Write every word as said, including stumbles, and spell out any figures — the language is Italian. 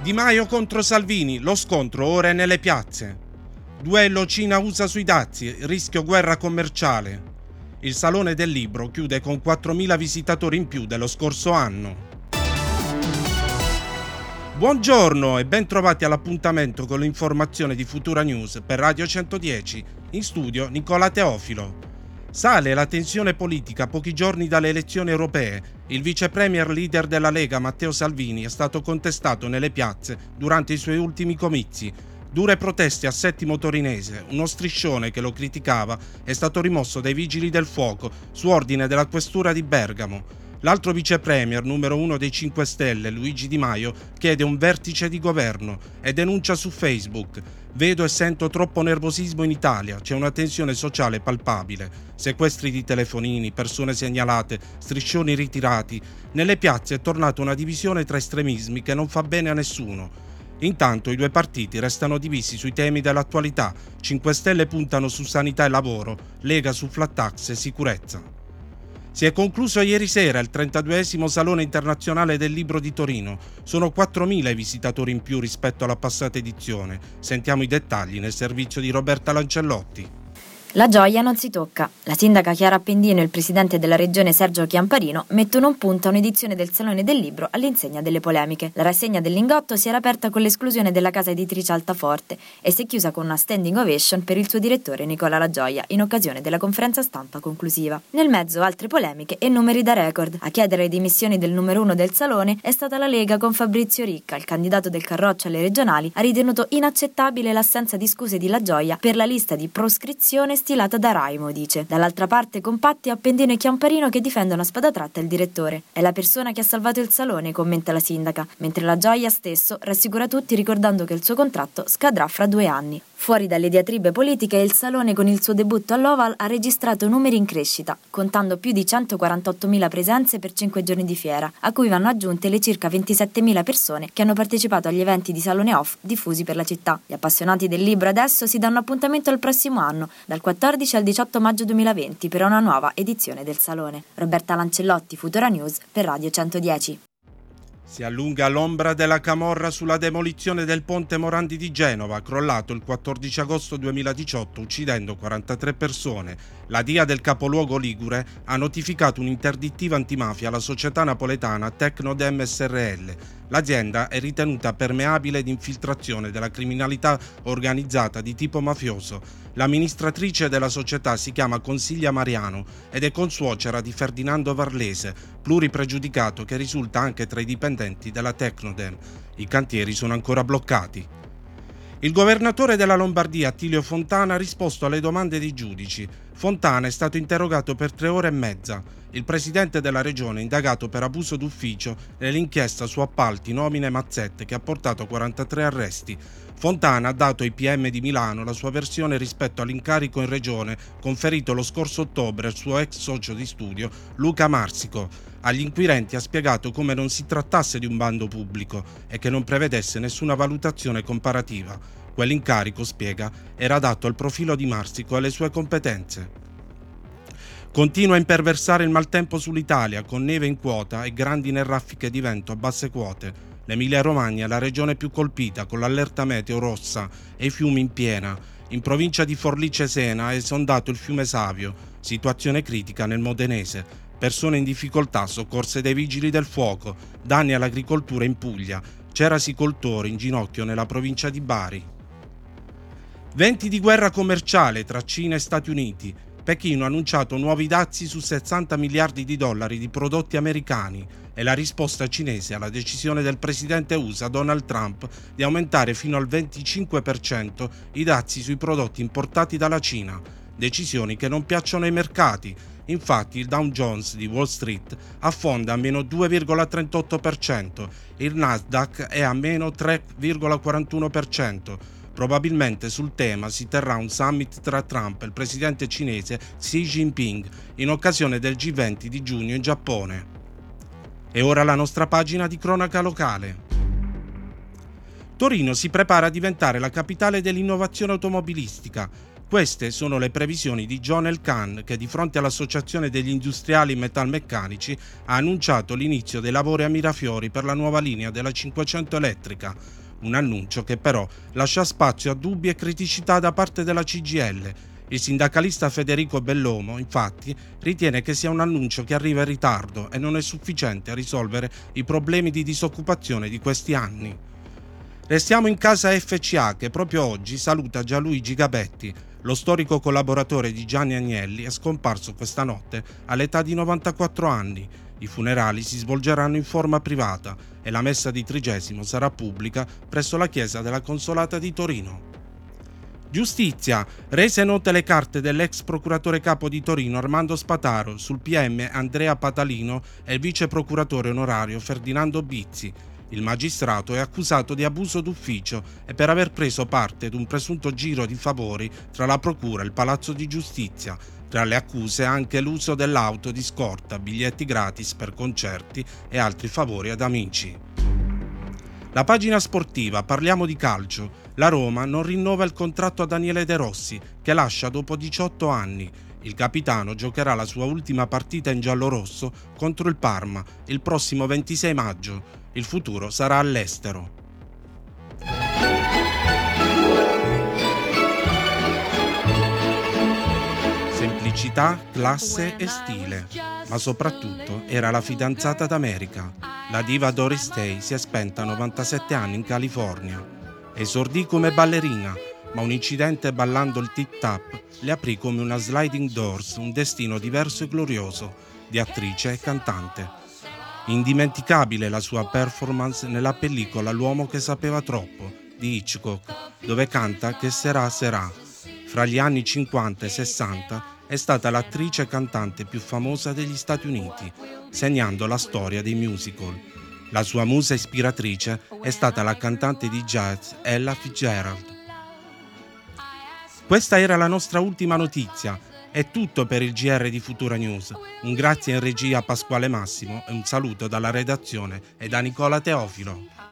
Di Maio contro Salvini, lo scontro ora è nelle piazze. Duello Cina-U S A sui dazi, rischio guerra commerciale. Il Salone del Libro chiude con quattromila visitatori in più dello scorso anno. Buongiorno e ben trovati all'appuntamento con l'informazione di Futura News per Radio centodieci. In studio Nicola Teofilo. Sale la tensione politica a pochi giorni dalle elezioni europee. Il vice premier leader della Lega Matteo Salvini è stato contestato nelle piazze durante i suoi ultimi comizi. Dure proteste a Settimo Torinese, uno striscione che lo criticava è stato rimosso dai vigili del fuoco su ordine della questura di Bergamo. L'altro vice premier, numero uno dei cinque Stelle, Luigi Di Maio, chiede un vertice di governo e denuncia su Facebook: vedo e sento troppo nervosismo in Italia, c'è una tensione sociale palpabile, sequestri di telefonini, persone segnalate, striscioni ritirati. Nelle piazze è tornata una divisione tra estremismi che non fa bene a nessuno. Intanto i due partiti restano divisi sui temi dell'attualità. cinque Stelle puntano su sanità e lavoro, Lega su flat tax e sicurezza. Si è concluso ieri sera il trentaduesimo Salone Internazionale del Libro di Torino. Sono quattromila i visitatori in più rispetto alla passata edizione. Sentiamo i dettagli nel servizio di Roberta Lancellotti. La gioia non si tocca. La sindaca Chiara Appendino e il presidente della regione Sergio Chiamparino mettono un punto a un'edizione del Salone del Libro all'insegna delle polemiche. La rassegna del Lingotto si era aperta con l'esclusione della casa editrice Altaforte e si è chiusa con una standing ovation per il suo direttore Nicola La Gioia in occasione della conferenza stampa conclusiva. Nel mezzo altre polemiche e numeri da record. A chiedere le dimissioni del numero uno del Salone è stata la Lega con Fabrizio Ricca. Il candidato del Carroccio alle regionali ha ritenuto inaccettabile l'assenza di scuse di La Gioia per la lista di proscrizione stilata da Raimo, dice. Dall'altra parte compatti Appendino e Chiamparino che difendono a spada tratta il direttore. È la persona che ha salvato il Salone, commenta la sindaca, mentre La Gioia stesso rassicura tutti ricordando che il suo contratto scadrà fra due anni. Fuori dalle diatribe politiche, il Salone con il suo debutto all'Oval ha registrato numeri in crescita, contando più di centoquarantottomila presenze per cinque giorni di fiera, a cui vanno aggiunte le circa ventisettemila persone che hanno partecipato agli eventi di Salone Off diffusi per la città. Gli appassionati del libro adesso si danno appuntamento al prossimo anno, dal quattordici al diciotto maggio duemilaventi, per una nuova edizione del Salone. Roberta Lancellotti, Futura News per Radio centodieci. Si allunga l'ombra della camorra sulla demolizione del ponte Morandi di Genova, crollato il quattordici agosto duemiladiciotto, uccidendo quarantatré persone. La D I A del capoluogo ligure ha notificato un'interdittiva antimafia alla società napoletana Tecnodem S R L. L'azienda è ritenuta permeabile di infiltrazione della criminalità organizzata di tipo mafioso. L'amministratrice della società si chiama Consiglia Mariano ed è consuocera di Ferdinando Varlese, pluripregiudicato che risulta anche tra i dipendenti della Tecnodem. I cantieri sono ancora bloccati. Il governatore della Lombardia, Attilio Fontana, ha risposto alle domande dei giudici. Fontana è stato interrogato per tre ore e mezza. Il presidente della regione è indagato per abuso d'ufficio nell'inchiesta su appalti, nomine e mazzette che ha portato a quarantatré arresti. Fontana ha dato ai P M di Milano la sua versione rispetto all'incarico in regione conferito lo scorso ottobre al suo ex socio di studio Luca Marsico. Agli inquirenti ha spiegato come non si trattasse di un bando pubblico e che non prevedesse nessuna valutazione comparativa. Quell'incarico, spiega, era adatto al profilo di Marsico e alle sue competenze. Continua a imperversare il maltempo sull'Italia, con neve in quota e grandine e raffiche di vento a basse quote. L'Emilia-Romagna è la regione più colpita, con l'allerta meteo rossa e i fiumi in piena. In provincia di Forlì-Cesena è esondato il fiume Savio, situazione critica nel Modenese. Persone in difficoltà soccorse dai vigili del fuoco, danni all'agricoltura in Puglia. Cerasicoltori in ginocchio nella provincia di Bari. Venti di guerra commerciale tra Cina e Stati Uniti. Pechino ha annunciato nuovi dazi su sessanta miliardi di dollari di prodotti americani. È la risposta cinese alla decisione del presidente U S A Donald Trump di aumentare fino al venticinque per cento i dazi sui prodotti importati dalla Cina. Decisioni che non piacciono ai mercati. Infatti il Dow Jones di Wall Street affonda a meno due virgola trentotto per cento, il Nasdaq è a meno tre virgola quarantuno per cento. Probabilmente sul tema si terrà un summit tra Trump e il presidente cinese Xi Jinping in occasione del G venti di giugno in Giappone. E ora la nostra pagina di cronaca locale. Torino si prepara a diventare la capitale dell'innovazione automobilistica. Queste sono le previsioni di John Elkann, che di fronte all'Associazione degli Industriali Metalmeccanici ha annunciato l'inizio dei lavori a Mirafiori per la nuova linea della cinquecento elettrica, un annuncio che però lascia spazio a dubbi e criticità da parte della C G I L. Il sindacalista Federico Bellomo, infatti, ritiene che sia un annuncio che arriva in ritardo e non è sufficiente a risolvere i problemi di disoccupazione di questi anni. Restiamo in casa F C A, che proprio oggi saluta Gianluigi Gabetti. Lo storico collaboratore di Gianni Agnelli è scomparso questa notte all'età di novantaquattro anni. I funerali si svolgeranno in forma privata e la messa di Trigesimo sarà pubblica presso la chiesa della Consolata di Torino. Giustizia. Rese note le carte dell'ex procuratore capo di Torino Armando Spataro sul P M Andrea Patalino e il vice procuratore onorario Ferdinando Bizzi. Il magistrato è accusato di abuso d'ufficio e per aver preso parte ad un presunto giro di favori tra la procura e il Palazzo di Giustizia. Tra le accuse anche l'uso dell'auto di scorta, biglietti gratis per concerti e altri favori ad amici. La pagina sportiva, parliamo di calcio. La Roma non rinnova il contratto a Daniele De Rossi, che lascia dopo diciotto anni. Il capitano giocherà la sua ultima partita in giallorosso contro il Parma il prossimo ventisei maggio. Il futuro sarà all'estero. Semplicità, classe e stile, ma soprattutto era la fidanzata d'America. La diva Doris Day si è spenta a novantasette anni in California. Esordì come ballerina, ma un incidente ballando il tip-tap le aprì come una sliding doors un destino diverso e glorioso di attrice e cantante. Indimenticabile la sua performance nella pellicola L'uomo che sapeva troppo di Hitchcock, dove canta Che sarà sarà. Fra gli anni cinquanta e sessanta è stata l'attrice e cantante più famosa degli Stati Uniti, segnando la storia dei musical. La sua musa ispiratrice è stata la cantante di jazz Ella Fitzgerald. Questa era la nostra ultima notizia. È tutto per il G R di Futura News. Un grazie in regia a Pasquale Massimo e un saluto dalla redazione e da Nicola Teofilo.